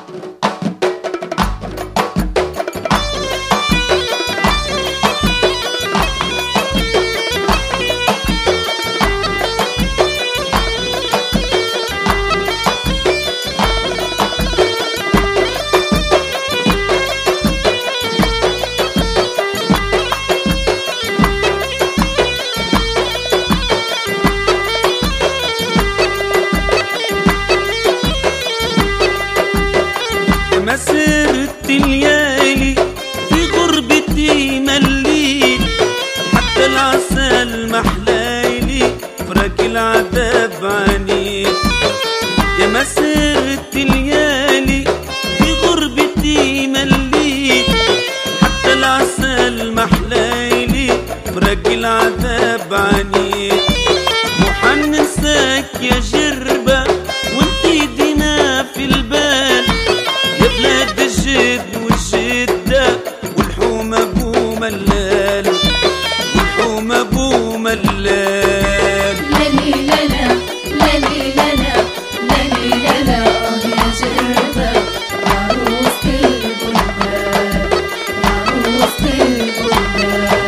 مسرت الليالي في غربتي مليت، حتى العسل محلايلي فراق العذاب عنيت. يا مسرت الليالي في غربتي مليت، حتى العسل محلايلي فراق العذاب عنيت. محنساك يا جربة وانتي دينا في البال، يا بلاد الجد والجدة والحوم ابو ملال، والحوم ابو ملال. لالي لالا لالي لالا لالي لالا يا جربة عروسة البلدان، عروسة البلدان.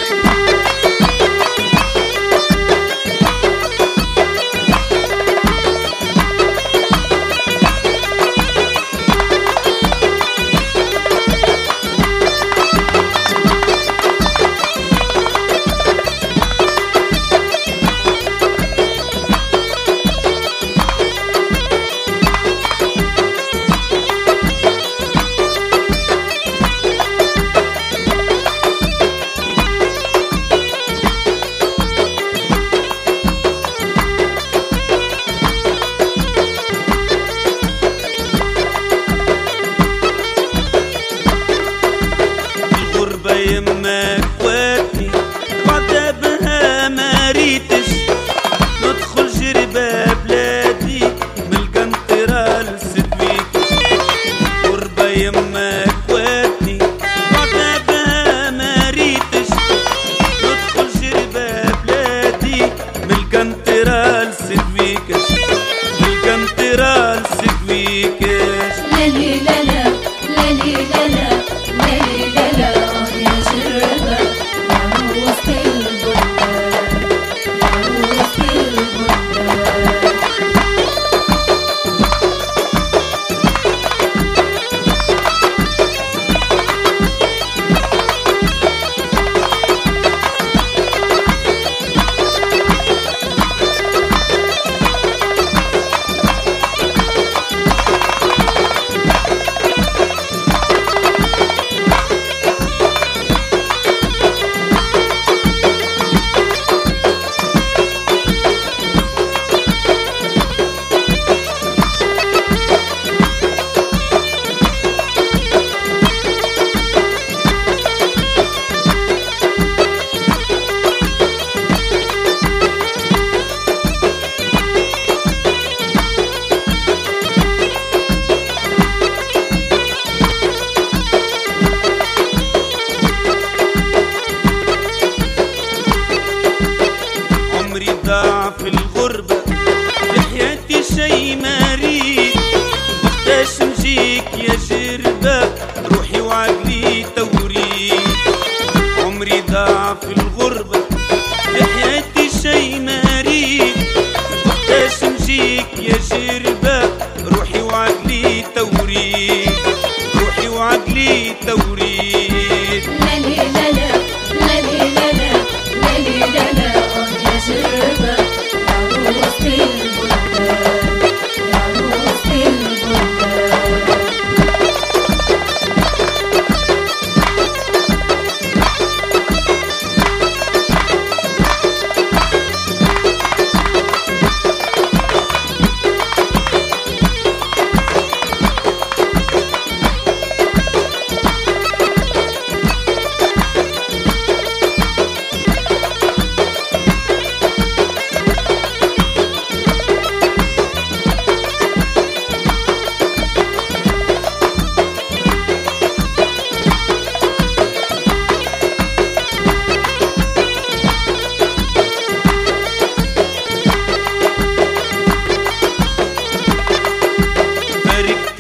يما اخواتي وعذابها ما ريتش ندخل جربة بلادي من القنطرة لسدويكش. غربة يما اخواتي وعذابها ما ريتش ندخل جربة بلادي من القنطرة لسدويكش، من القنطرة لسدويكش. لالي لالا لالي لالا لالي لالا يا جربة عروسة البلدان، عروسة البلدان. ضاع في الغربة في حياتي شي ما ريد، وقتاش نجيك يا جربة روحي وعقلي توريد. عمري ضاع في الغربة في حياتي شي ما ريد، وقتاش نجيك يا جربة روحي وعقلي توريد، روحي وعقلي توريد. لالي لالا لالي لالا لالي لالا يا جربة عروسة البلدان، عروسة البلدان.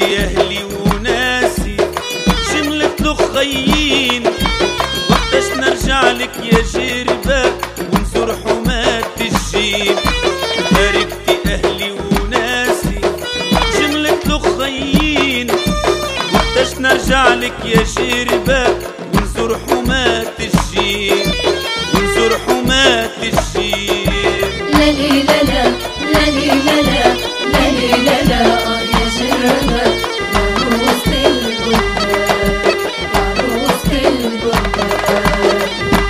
يا اهلي وناسي جملة لخيين، وقتاش نرجع لك يا جربة ونزور حماة الجيب. تاركتي اهلي وناسي جملة لخيين، وقتاش نرجع لك يا جربة ونزور حماة الجيب، ونزور حماة الجيب. لا لي لا لا لا لي لا لا لا لي لا لا يا جربة عروسة البلدان، عروسة البلدان.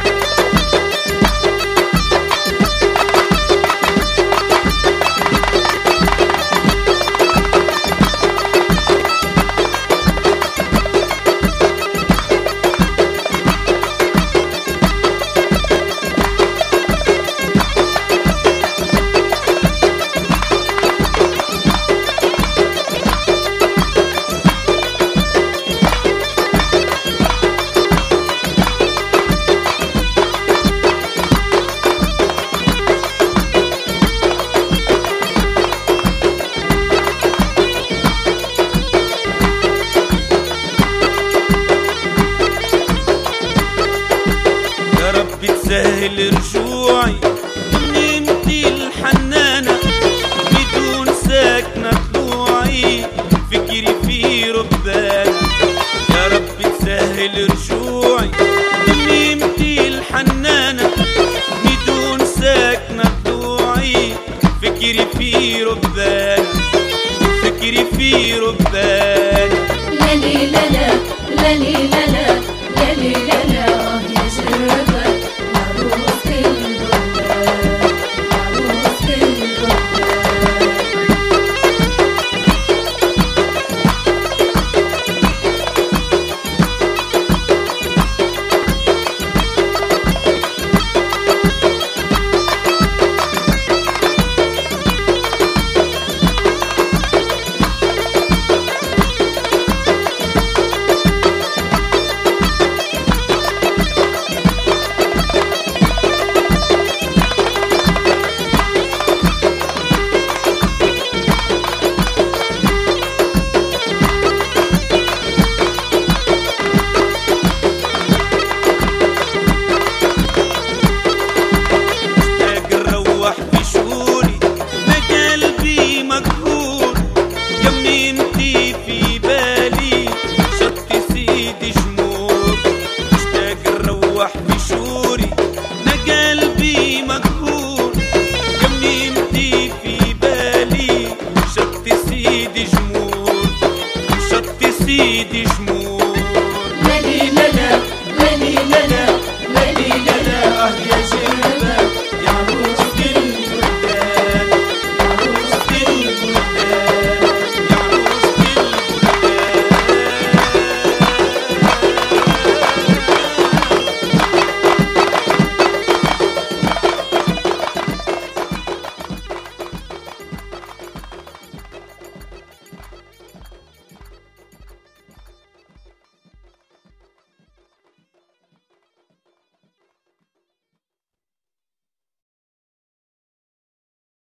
بتسهل رجوعي نمتي الحنانة بدون ساكنة طلوعي، فكري في ربانا. يا رب تسهل رجوعي نمتي الحنانة بدون ساكنة طلوعي، فكري في ربانا، فكري في ربانا. لا لي لا لا لا لي لا لا لا لي لا لا يا جربة عروسة البلدان، عروسة البلدان. سيدي جمور. لا لي لا لا لا لي لا لا لا لي لا لا يا